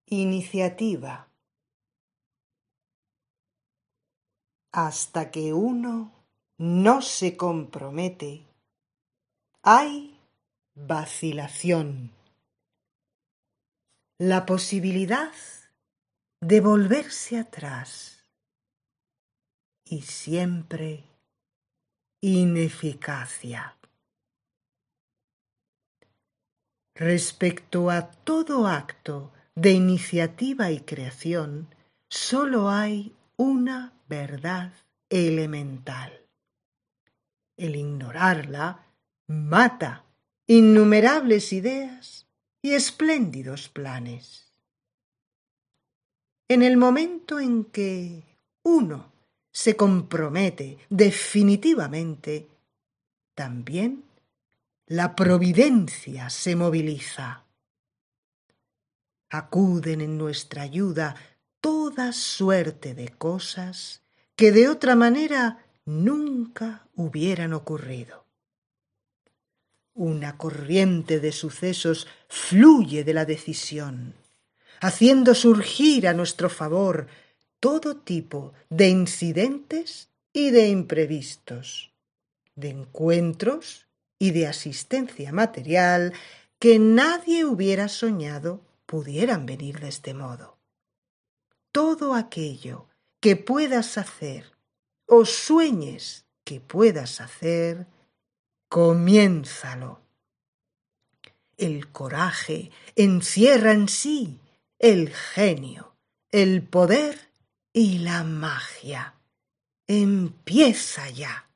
Iniciativa. Hasta que uno no se compromete, hay vacilación. La posibilidad de volverse atrás y siempre ineficacia. Respecto a todo acto de iniciativa y creación, solo hay una verdad elemental. El ignorarla mata innumerables ideas y espléndidos planes. En el momento en que uno se compromete definitivamente, también la providencia se moviliza. Acuden en nuestra ayuda toda suerte de cosas que de otra manera nunca hubieran ocurrido. Una corriente de sucesos fluye de la decisión, haciendo surgir a nuestro favor todo tipo de incidentes y de imprevistos, de encuentros y de asistencia material que nadie hubiera soñado pudieran venir de este modo. Todo aquello que puedas hacer o sueñes que puedas hacer, comiénzalo. El coraje encierra en sí el genio, el poder y la magia. Empieza ya.